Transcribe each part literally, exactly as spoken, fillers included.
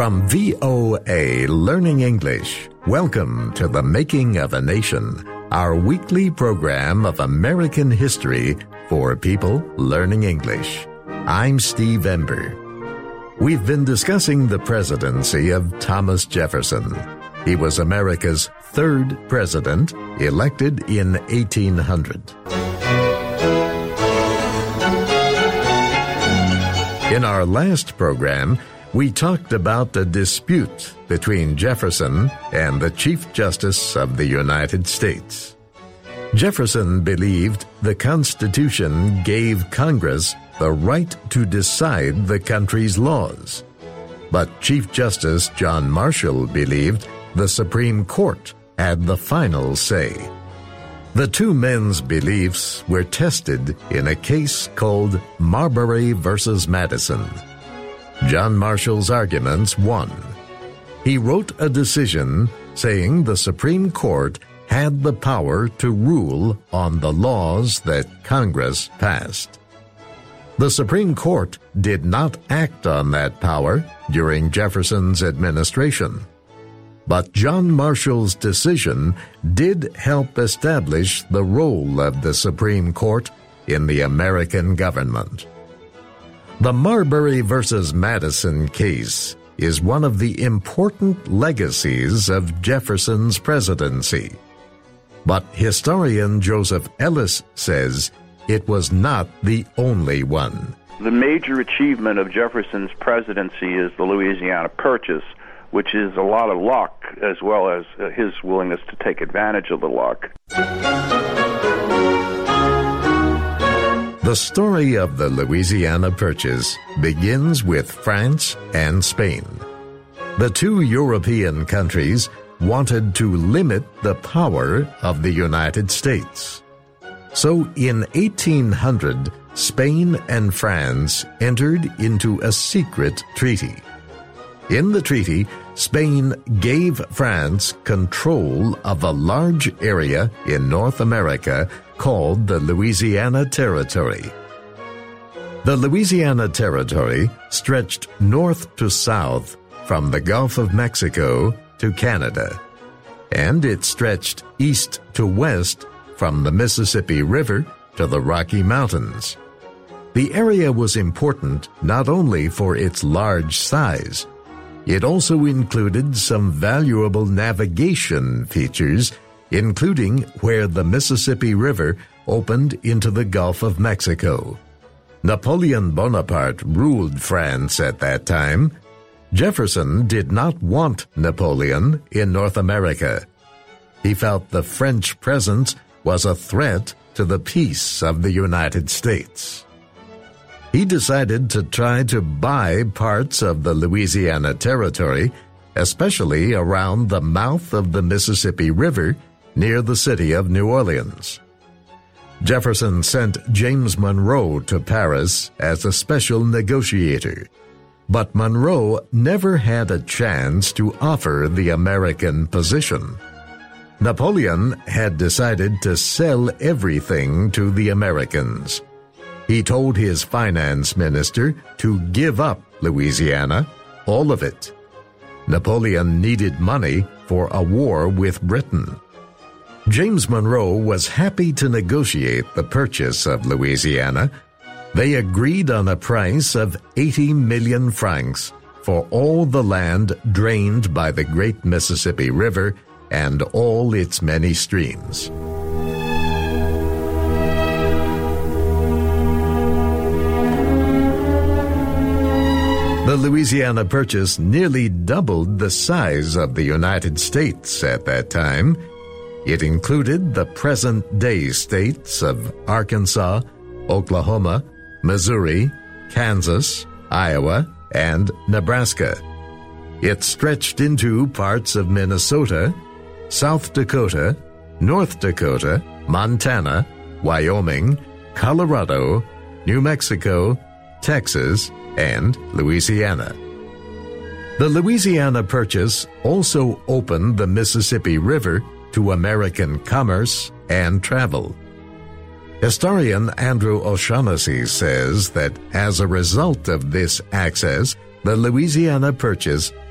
From V O A Learning English, welcome to The Making of a Nation, our weekly program of American history for people learning English. I'm Steve Ember. We've been discussing the presidency of Thomas Jefferson. He was America's third president, elected in eighteen hundred. In our last program, we talked about a dispute between Jefferson and the Chief Justice of the United States. Jefferson believed the Constitution gave Congress the right to decide the country's laws. But Chief Justice John Marshall believed the Supreme Court had the final say. The two men's beliefs were tested in a case called Marbury versus Madison. John Marshall's arguments won. He wrote a decision saying the Supreme Court had the power to rule on the laws that Congress passed. The Supreme Court did not act on that power during Jefferson's administration. But John Marshall's decision did help establish the role of the Supreme Court in the American government. The Marbury versus Madison case is one of the important legacies of Jefferson's presidency. But historian Joseph Ellis says it was not the only one. The major achievement of Jefferson's presidency is the Louisiana Purchase, which is a lot of luck as well as uh, his willingness to take advantage of the luck. The story of the Louisiana Purchase begins with France and Spain. The two European countries wanted to limit the power of the United States. So in eighteen hundred, Spain and France entered into a secret treaty. In the treaty, Spain gave France control of a large area in North America called the Louisiana Territory. The Louisiana Territory stretched north to south from the Gulf of Mexico to Canada, and it stretched east to west from the Mississippi River to the Rocky Mountains. The area was important not only for its large size, it also included some valuable navigation features, including where the Mississippi River opened into the Gulf of Mexico. Napoleon Bonaparte ruled France at that time. Jefferson did not want Napoleon in North America. He felt the French presence was a threat to the peace of the United States. He decided to try to buy parts of the Louisiana Territory, especially around the mouth of the Mississippi River near the city of New Orleans. Jefferson sent James Monroe to Paris as a special negotiator, but Monroe never had a chance to offer the American position. Napoleon had decided to sell everything to the Americans. He told his finance minister to give up Louisiana, all of it. Napoleon needed money for a war with Britain. James Monroe was happy to negotiate the purchase of Louisiana. They agreed on a price of eighty million francs for all the land drained by the great Mississippi River and all its many streams. The Louisiana Purchase nearly doubled the size of the United States at that time. It included the present-day states of Arkansas, Oklahoma, Missouri, Kansas, Iowa, and Nebraska. It stretched into parts of Minnesota, South Dakota, North Dakota, Montana, Wyoming, Colorado, New Mexico, Texas, and Louisiana. The Louisiana Purchase also opened the Mississippi River to American commerce and travel. Historian Andrew O'Shaughnessy says that as a result of this access, the Louisiana Purchase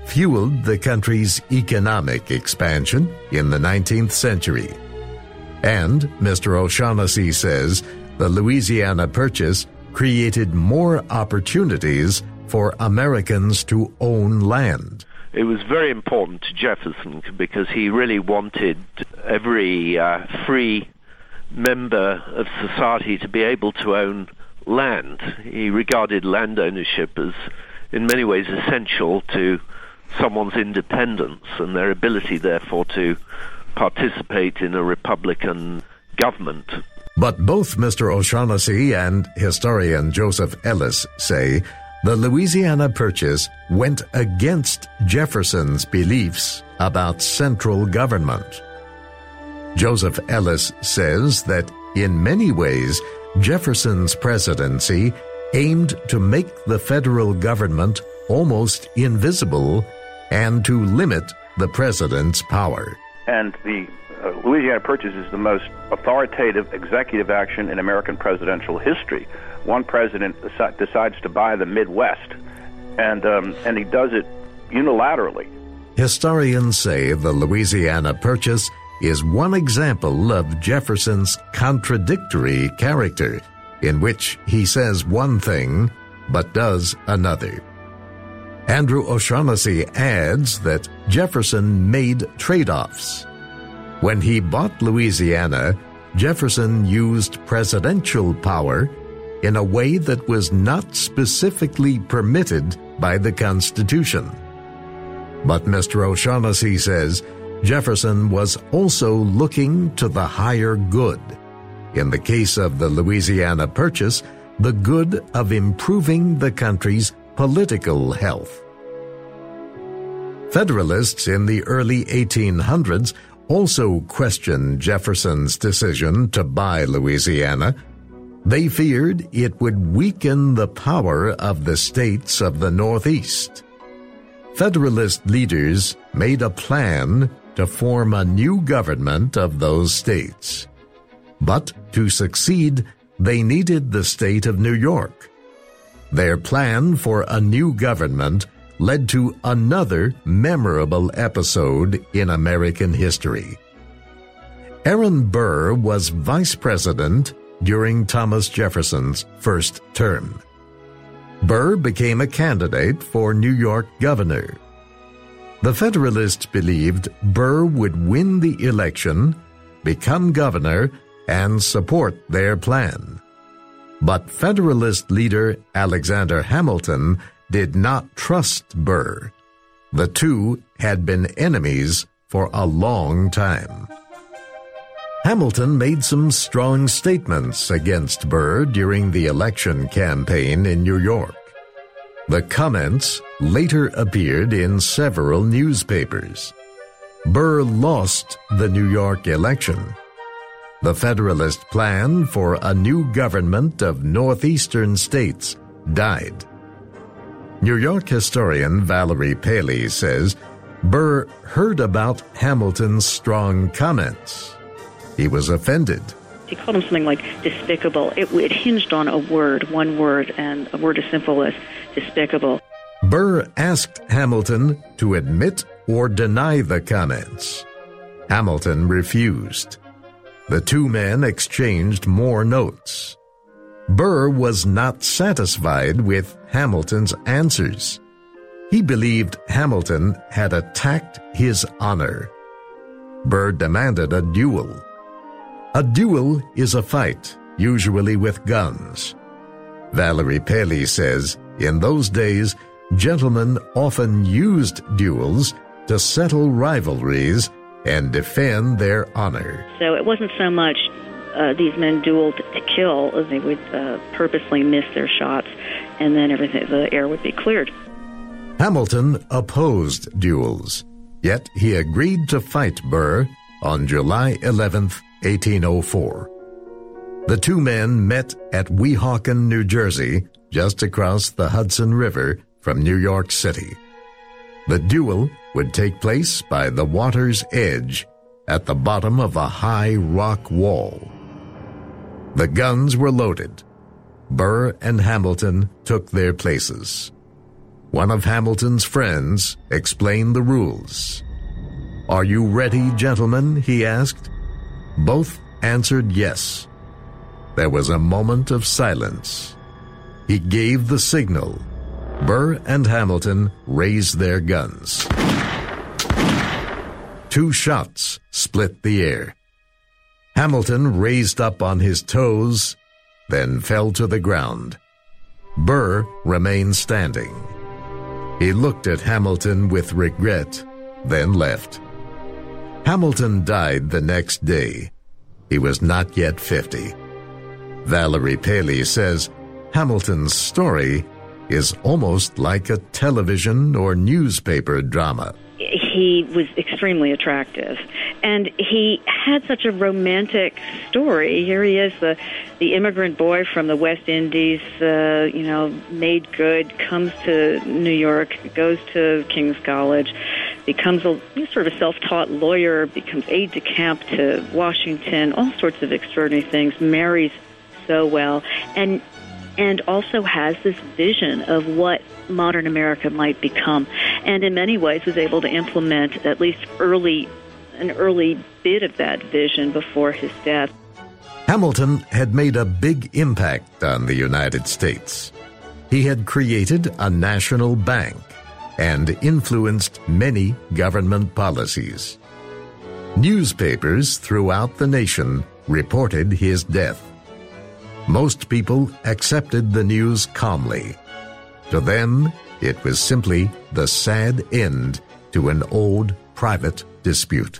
fueled the country's economic expansion in the nineteenth century. And Mister O'Shaughnessy says the Louisiana Purchase created more opportunities for Americans to own land. It was very important to Jefferson because he really wanted every uh, free member of society to be able to own land. He regarded land ownership as, in many ways, essential to someone's independence and their ability, therefore, to participate in a Republican government. But both Mister O'Shaughnessy and historian Joseph Ellis say the Louisiana Purchase went against Jefferson's beliefs about central government. Joseph Ellis says that in many ways, Jefferson's presidency aimed to make the federal government almost invisible and to limit the president's power. And the uh, Louisiana Purchase is the most authoritative executive action in American presidential history. One president deci- decides to buy the Midwest, and um, and he does it unilaterally. Historians say the Louisiana Purchase is one example of Jefferson's contradictory character, in which he says one thing but does another. Andrew O'Shaughnessy adds that Jefferson made trade-offs. When he bought Louisiana, Jefferson used presidential power in a way that was not specifically permitted by the Constitution. But Mister O'Shaughnessy says Jefferson was also looking to the higher good. In the case of the Louisiana Purchase, the good of improving the country's political health. Federalists in the early eighteen hundreds also questioned Jefferson's decision to buy Louisiana. They feared it would weaken the power of the states of the Northeast. Federalist leaders made a plan to form a new government of those states. But to succeed, they needed the state of New York. Their plan for a new government led to another memorable episode in American history. Aaron Burr was vice president during Thomas Jefferson's first term. Burr became a candidate for New York governor. The Federalists believed Burr would win the election, become governor, and support their plan. But Federalist leader Alexander Hamilton did not trust Burr. The two had been enemies for a long time. Hamilton made some strong statements against Burr during the election campaign in New York. The comments later appeared in several newspapers. Burr lost the New York election. The Federalist plan for a new government of northeastern states died. New York historian Valerie Paley says Burr heard about Hamilton's strong comments. He was offended. He called him something like despicable. It, it hinged on a word, one word, and a word as simple as despicable. Burr asked Hamilton to admit or deny the comments. Hamilton refused. The two men exchanged more notes. Burr was not satisfied with Hamilton's answers. He believed Hamilton had attacked his honor. Burr demanded a duel. A duel is a fight, usually with guns. Valerie Paley says, in those days, gentlemen often used duels to settle rivalries and defend their honor. So it wasn't so much uh, these men dueled to kill, as they would uh, purposely miss their shots, and then everything, the air would be cleared. Hamilton opposed duels, yet he agreed to fight Burr on July eleventh, eighteen oh four. The two men met at Weehawken, New Jersey, just across the Hudson River from New York City. The duel would take place by the water's edge at the bottom of a high rock wall. The guns were loaded. Burr and Hamilton took their places. One of Hamilton's friends explained the rules. "Are you ready, gentlemen?" he asked. Both answered yes. There was a moment of silence. He gave the signal. Burr and Hamilton raised their guns. Two shots split the air. Hamilton raised up on his toes, then fell to the ground. Burr remained standing. He looked at Hamilton with regret, then left. Hamilton died the next day. He was not yet fifty. Valerie Paley says Hamilton's story is almost like a television or newspaper drama. He was extremely attractive, and he had such a romantic story. Here he is, the the immigrant boy from the West Indies, uh, you know, made good, comes to New York, goes to King's College, becomes a sort of a self-taught lawyer, becomes aide-de-camp to Washington, all sorts of extraordinary things, marries so well, and and also has this vision of what modern America might become, and in many ways was able to implement at least early, an early bit of that vision before his death. Hamilton had made a big impact on the United States. He had created a national bank and influenced many government policies. Newspapers throughout the nation reported his death. Most people accepted the news calmly. To them, it was simply the sad end to an old private dispute.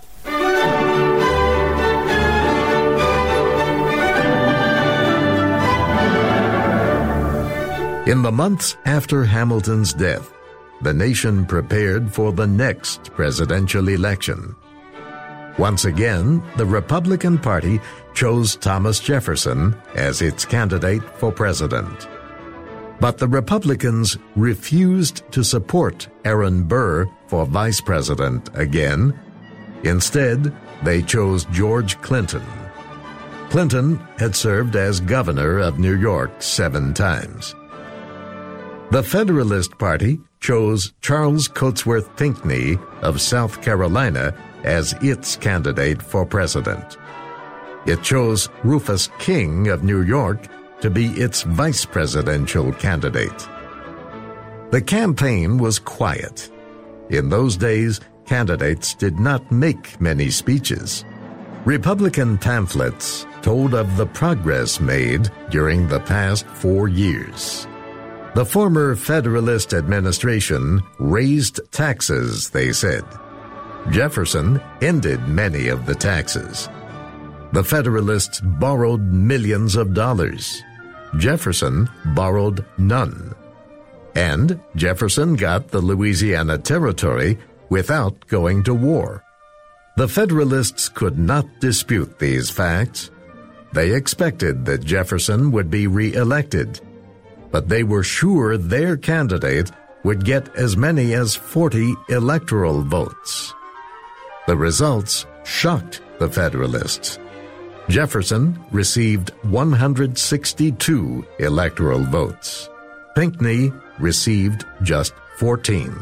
In the months after Hamilton's death, the nation prepared for the next presidential election. Once again, the Republican Party chose Thomas Jefferson as its candidate for president. But the Republicans refused to support Aaron Burr for vice president again. Instead, they chose George Clinton. Clinton had served as governor of New York seven times. The Federalist Party chose Charles Cotesworth Pinckney of South Carolina as its candidate for president. It chose Rufus King of New York to be its vice presidential candidate. The campaign was quiet. In those days, candidates did not make many speeches. Republican pamphlets told of the progress made during the past four years. The former Federalist administration raised taxes, they said. Jefferson ended many of the taxes. The Federalists borrowed millions of dollars. Jefferson borrowed none. And Jefferson got the Louisiana Territory without going to war. The Federalists could not dispute these facts. They expected that Jefferson would be re-elected, but they were sure their candidate would get as many as forty electoral votes. The results shocked the Federalists. Jefferson received one hundred sixty-two electoral votes. Pinckney received just fourteen.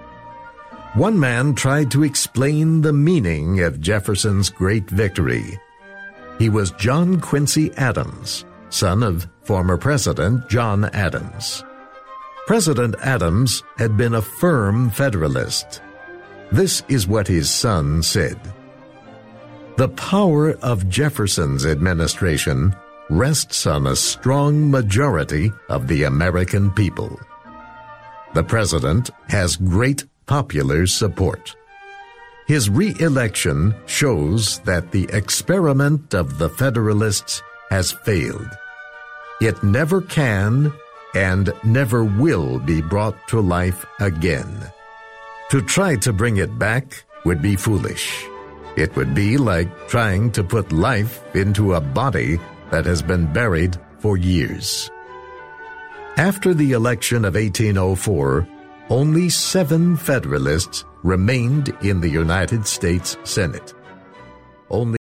One man tried to explain the meaning of Jefferson's great victory. He was John Quincy Adams, son of former President John Adams. President Adams had been a firm Federalist. This is what his son said. The power of Jefferson's administration rests on a strong majority of the American people. The president has great popular support. His re-election shows that the experiment of the Federalists has failed. It never can and never will be brought to life again. To try to bring it back would be foolish. It would be like trying to put life into a body that has been buried for years. After the election of eighteen oh four, only seven Federalists remained in the United States Senate. Only